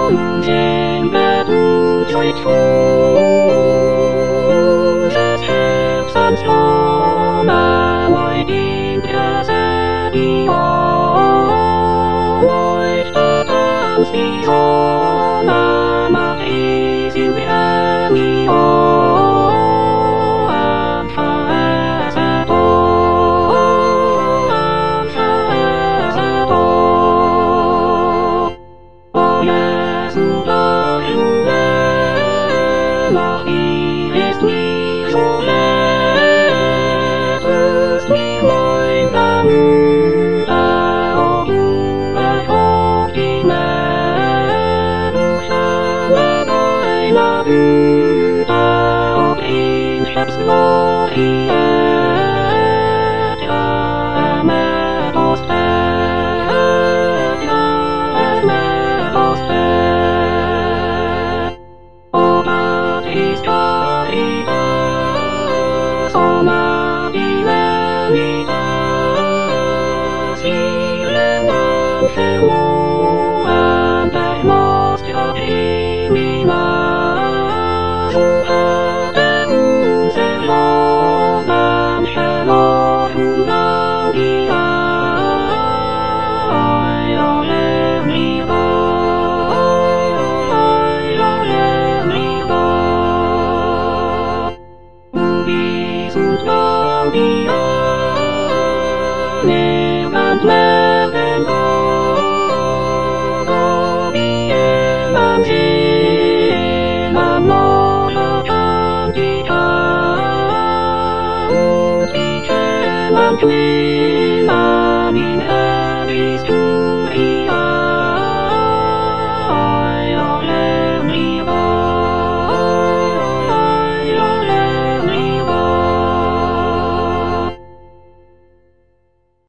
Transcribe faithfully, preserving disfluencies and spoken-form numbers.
siempre tuyo y tú. Das Herz ans Roma, moi din Trasedio, moi Stadt ans die Roma, mach ich in Vermio, am Versato, am Versato. O Jesu, doch Junge, noch nie ist mir so leid, mir mein Bruder, o du, ich hoff die Mehr, du schöne meiner Brüder, ob in Schöps Glorie, ja, mit uns fährt, ja, mit uns fährt. O Gott ist Caritas, o Mavi Veritas, vielen Dank für Ruhe, dein Most ja in mir,